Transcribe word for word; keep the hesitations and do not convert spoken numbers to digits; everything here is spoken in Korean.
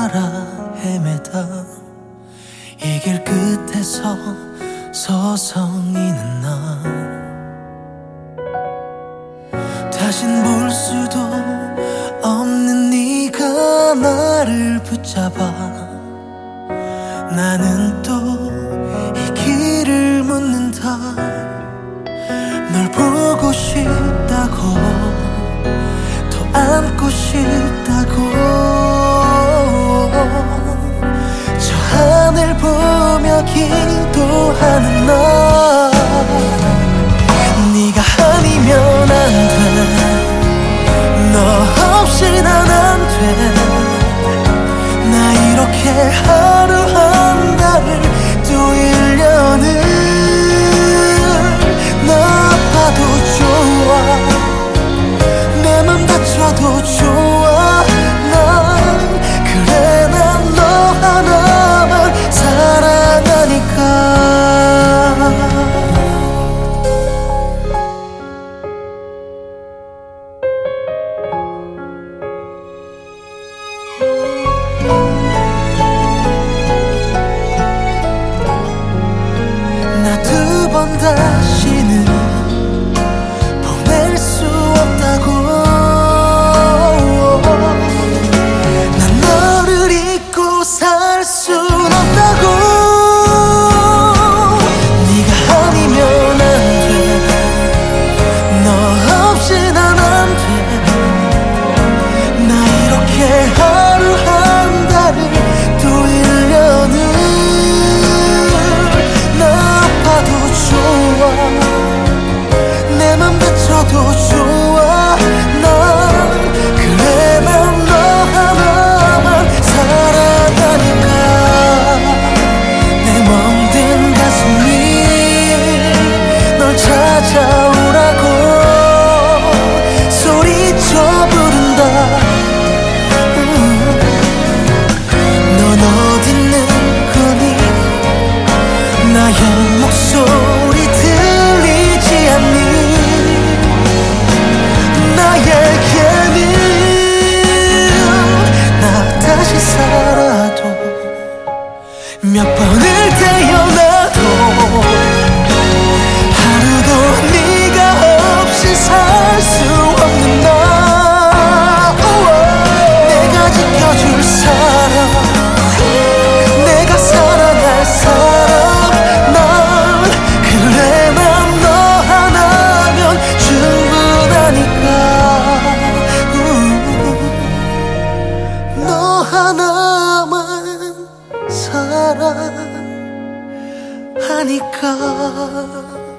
따라 헤매다 이 길 끝에서 서성이는 나 다신 볼 수도 없는 네가 나를 붙잡아 나는 또 이 길을 묻는다 널 보고 싶다고 더 안고 싶다고 저 하늘 보며 기도하는 나 네가 아니면 안 돼 너 없이 난 안 돼 나 이렇게 하루 한 달을 또 일 년을 나 아파도 좋아 내 맘 다쳐도 좋아 난 그래 난 너 하나만 사랑하니까 나 두 번 다시는 보낼 수 없다고 난 너를 잊고 살 순 없다고 네가 아니면 안 돼 너 없이 난 안 돼 나 이렇게 하루 한 달을 또 일 년을 나 아파도 좋아 내 맘 다쳐도 좋아 난 그래 난 너 하나만 사랑하니까 내 멍든 가슴이 널 찾아오라고 소리쳐 부른다 넌 어디 있는 거니 나의 목소리 들리지 않니 나에게는 나 다시 살아도 몇 번을 태어나도 하루도 네가 없이 살 수 없는 나 내가 지켜줄 사람 내가 사랑할 사람 난 그래 난 너 하나면 충분하니까 너 하나만 사랑하니까